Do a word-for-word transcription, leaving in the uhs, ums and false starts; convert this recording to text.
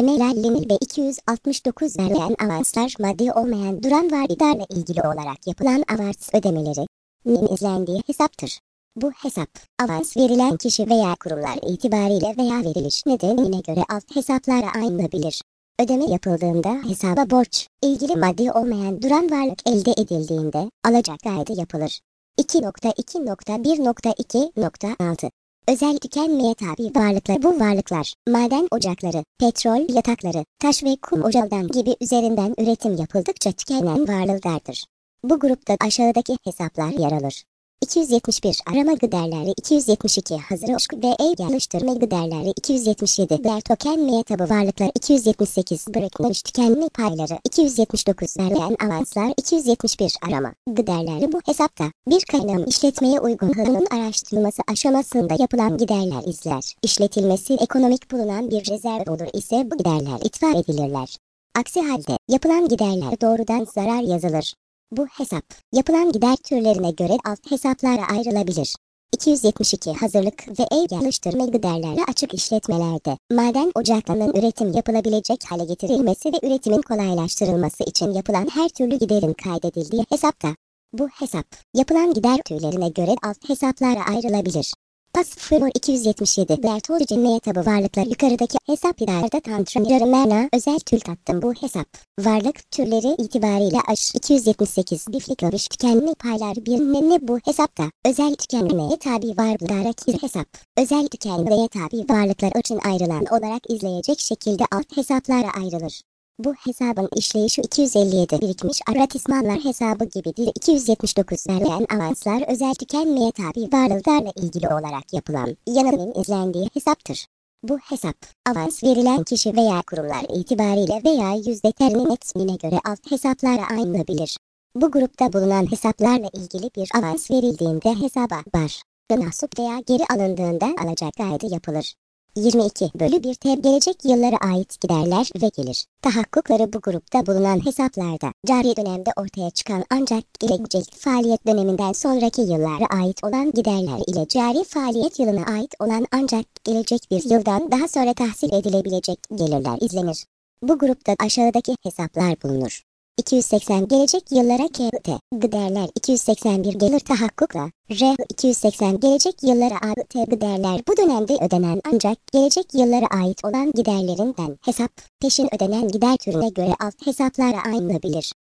ödemelerle ve iki yüz altmış dokuz verilen avanslar maddi olmayan duran varlıklarla ilgili olarak yapılan avans ödemeleri nin izlendiği hesaptır. Bu hesap, avans verilen kişi veya kurumlar itibariyle veya veriliş nedenine göre alt hesaplara ayrılabilir. Ödeme yapıldığında hesaba borç, ilgili maddi olmayan duran varlık elde edildiğinde alacak kaydı yapılır. iki nokta iki nokta bir nokta iki nokta altı Özel tükenmeye tabi varlıklar. Bu varlıklar, maden ocakları, petrol yatakları, taş ve kum ocağından gibi üzerinden üretim yapıldıkça tükenen varlıklardır. Bu grupta aşağıdaki hesaplar yer alır. iki yüz yetmiş bir Arama giderleri, iki yüz yetmiş iki Hazır uçku ve el geliştirme giderleri, iki yüz yetmiş yedi Değer tükenmeye tabi varlıklar, iki yüz yetmiş sekiz Bırakılmış tükenme payları, iki yüz yetmiş dokuz Verilen avanslar, iki yüz yetmiş bir Arama giderleri. Bu hesapta bir kaynağın işletmeye uygunluğunun araştırılması aşamasında yapılan giderler izler. İşletilmesi ekonomik bulunan bir rezerv olur ise bu giderler itfa edilirler. Aksi halde yapılan giderler doğrudan zarar yazılır. Bu hesap, yapılan gider türlerine göre alt hesaplara ayrılabilir. iki yüz yetmiş iki Hazırlık ve el geliştirme giderleri açık işletmelerde, maden ocaklarının üretim yapılabilecek hale getirilmesi ve üretimin kolaylaştırılması için yapılan her türlü giderin kaydedildiği hesapta. Bu hesap, yapılan gider türlerine göre alt hesaplara ayrılabilir. Pasfır iki yüz yetmiş yedi Bertol Cinmeye tabi varlıklar yukarıdaki hesap idarede tantrımlarına özel tül tattım. Bu hesap, varlık türleri itibariyle aş iki yüz yetmiş sekiz Diflik görüş tükenme paylar bir ne bu hesapta, özel tükenmeye tabi varlıklara bir hesap, özel tükenmeye tabi varlıklar için ayrılan olarak izleyecek şekilde alt hesaplara ayrılır. Bu hesabın işleyişi iki yüz elli yedi Birikmiş aratısmanlar hesabı gibidir. iki yüz yetmiş dokuz Verilen avanslar özel tükenmeye tabi varlıklarla ilgili olarak yapılan yanılının izlendiği hesaptır. Bu hesap, avans verilen kişi veya kurumlar itibariyle veya yüzde terminetine göre alt hesaplara ayrılabilir. Bu grupta bulunan hesaplarla ilgili bir avans verildiğinde hesaba var, mensup veya geri alındığında alacak kaydı yapılır. yirmi iki Bölü bir T gelecek yıllara ait giderler ve gelir tahakkukları. Bu grupta bulunan hesaplarda cari dönemde ortaya çıkan ancak gelecek faaliyet döneminden sonraki yıllara ait olan giderler ile cari faaliyet yılına ait olan ancak gelecek bir yıldan daha sonra tahsil edilebilecek gelirler izlenir. Bu grupta aşağıdaki hesaplar bulunur. iki yüz seksen Gelecek yıllara K T giderler, iki yüz seksen bir Gelir tahakkukla R iki yüz seksen Gelecek yıllara A T giderler. Bu dönemde ödenen ancak gelecek yıllara ait olan giderlerinden hesap, peşin ödenen gider türüne göre alt hesaplara ayrılabilir.